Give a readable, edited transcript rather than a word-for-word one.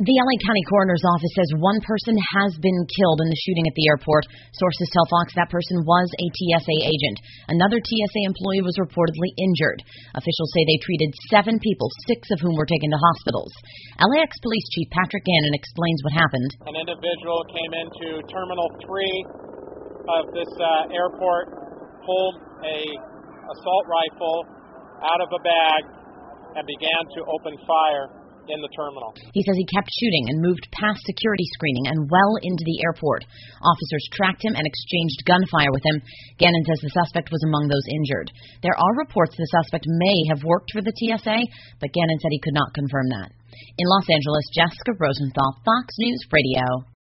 The LA County Coroner's Office says one person has been killed in the shooting at the airport. Sources tell Fox that person was a TSA agent. Another TSA employee was reportedly injured. Officials say they treated 7 people, 6 of whom were taken to hospitals. LAX Police Chief Patrick Gannon explains what happened. An individual came into Terminal 3 of this airport, pulled a assault rifle out of a bag, and began to open fire in the terminal. He says he kept shooting and moved past security screening and well into the airport. Officers tracked him and exchanged gunfire with him. Gannon says the suspect was among those injured. There are reports the suspect may have worked for the TSA, but Gannon said he could not confirm that. In Los Angeles, Jessica Rosenthal, Fox News Radio.